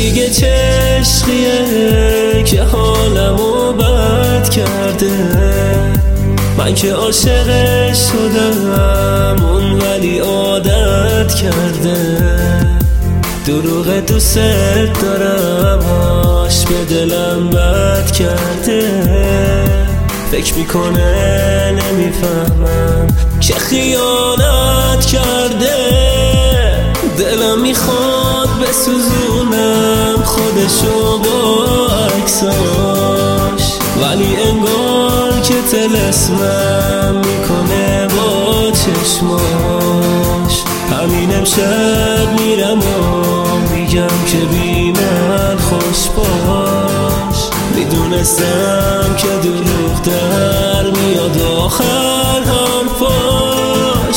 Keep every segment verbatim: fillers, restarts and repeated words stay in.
دیگه چه عشقیه که حالمو بد کرده؟ من که عاشقش شدم اون ولی عادت کرده. دروغ دوست دارم هاش به دلم بد کرده. فکر میکنه نمیفهمم چه خیانت کرده. دلم میخواد بسوزونم خودشو با عکساش، ولی انگار که طلسمم میکنه با چشماش. همین امشب میرم و میگم که بی من خوش باش. میدونستم که دروغ در میاد آخر حرفاش.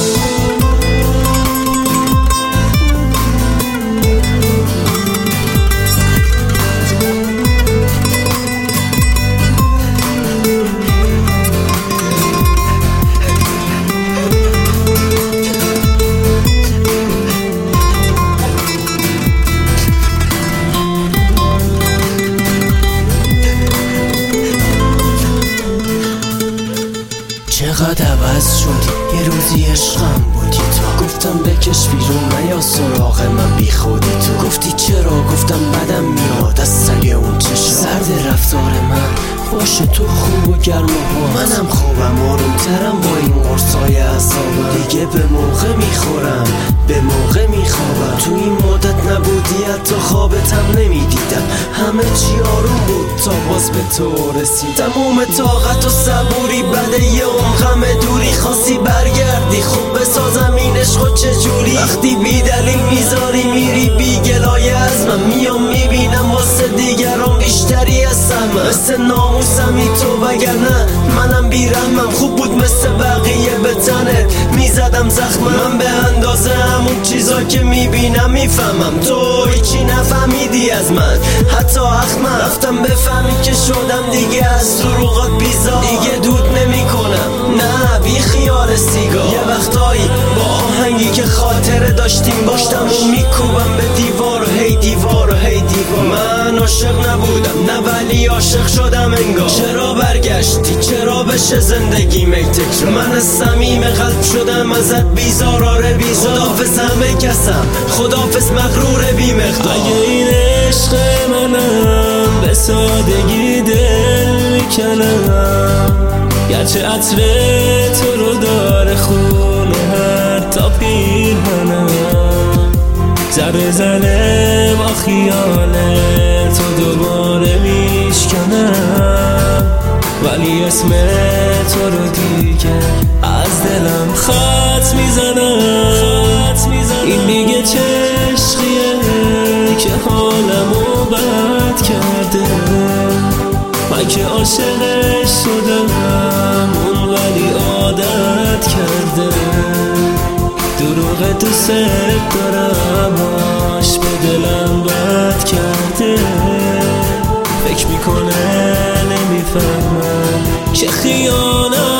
چقدر عوض شدی، یه روزی عشقم بودی تو. گفتم بکش بیرون من یا سراغ من بی خودی تو. گفتی چرا؟ گفتم بدم میاد از سگ اون چشم. سرد رفتار من باشه تو خوب و گرم و منم خوبم، آروم ترم با این قرصای عذابم. دیگه به موقع میخورم به موقع میخوابم. تو این مدت نبودی حتی خوابتم نمیدیدم. همه چی آروم بود تا باز به تو رسید. تموم طاقت و صبوری بعد یه عمر غم دوری. خواستی برگردی خوب بسازم این عشق و چجوری. وقتی بی دلیل میذاری میری بی گلایه از من. میام میبینم واسه دیگران بیشتری از من. مثل ناموسمی تو وگرنه منم بیرحمم. خوب بود مثل بقیه به تنت میزدم زخم. من به اندازه همون چیزا که میبینم میفهمم. تو هیچی نفهمیدی از من حتی اخمم. رفتم بفهمی که شدم دیگه از دروغات بیزار. دیگه دود نمی کنم نه بی خیال سیگار. یه وقتایی با آهنگی که خاطره داشتیم باشتم و میکوبم به دیوار و هی دیوار و هی دیوار. من عاشق نبودم نه ولی عاشق شدم انگار. چرا برگشتی؟ چرا بشه زندگی میتکرار؟ من از صمیم قلب شدم ازت بیزار. آره بیزار. خدافظ همه کسم خدافظ مغرور بی مقدار. اگه این عشق منم به سادگی دل میکنم، گرچه عطر تو رو داره خونه هر تا پیرهنم. ذره ذره با خیال تو دوباره میشکنم، ولی اسم تو رو دیگه از دلم خط میزنم. این دیگه چه عشقیه که حالمو بد کرده؟ من که عاشقش شدم اون ولی عادت کرده. دروغ دوست دارم هاش به دلم بد کرده. فکر میکنه نمیفهمم چه خیانت